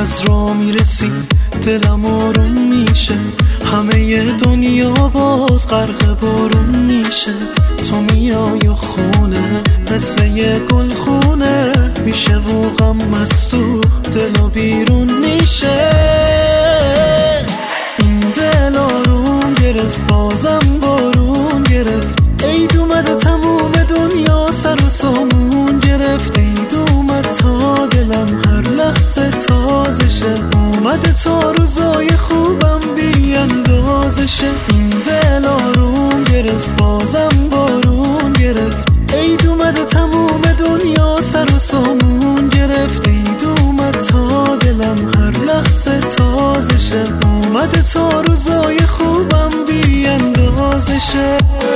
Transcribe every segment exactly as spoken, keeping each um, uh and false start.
از راه میرسی دلم آروم میشه، همه دنیا باز غرق بارون میشه. تو میای و خونه مثل یه گل خونه میشه و غم از تو دل و بیرون میشه. این دل آروم گرفت بازم بارون گرفت، عید اومد تموم دنیا سر و سامون گرفت. عید اومد تا دلم هر لحظه تازشه، اومده تا روزای خوبم بی اندازشه. این دل آروم گرفت بازم بارون گرفت، عید اومد تموم دنیا سر و سامون گرفت. عید اومد تا دلم هر لحظه تازشه، اومده تا روزای خوبم بی اندازشه.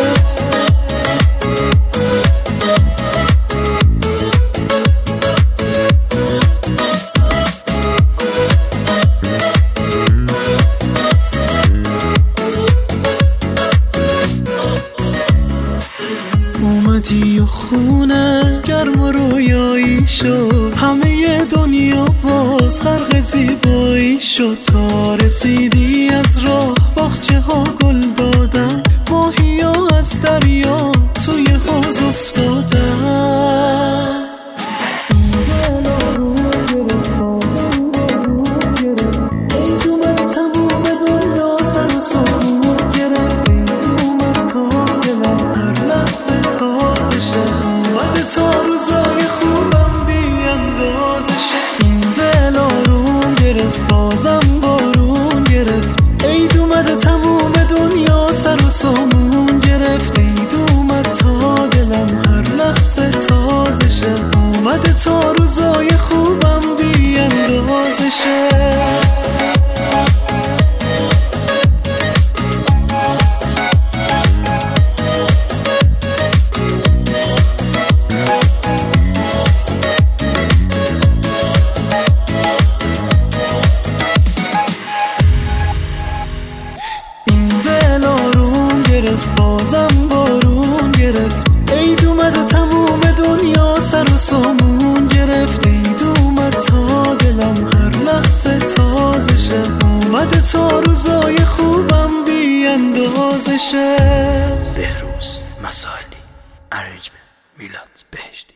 اومدی و خونه گرم و رویایی شد، همه دنیا باز غرق زیبایی شد. تا رسیدی از راه باغچه ها گل دادن، ماهی ها از دریا توی حوض افتادن. تا روزای خوبم بی اندازشه. این دل آروم گرفت بازم بارون گرفت، عید اومد تموم دنیا سر و سامون گرفت. عید اومد تا دلم هر لحظه تازشه، اومده تا روزای خوبم بی اندازشه. بازم بارون گرفت، عید اومد و تموم دنیا سر و سامون گرفت. عید اومد تا دلم هر لحظه تازشه، اومده تا روزای خوبم بی اندازشه. بهروز مسائلی، ارنجمنت میلاد بهشتی.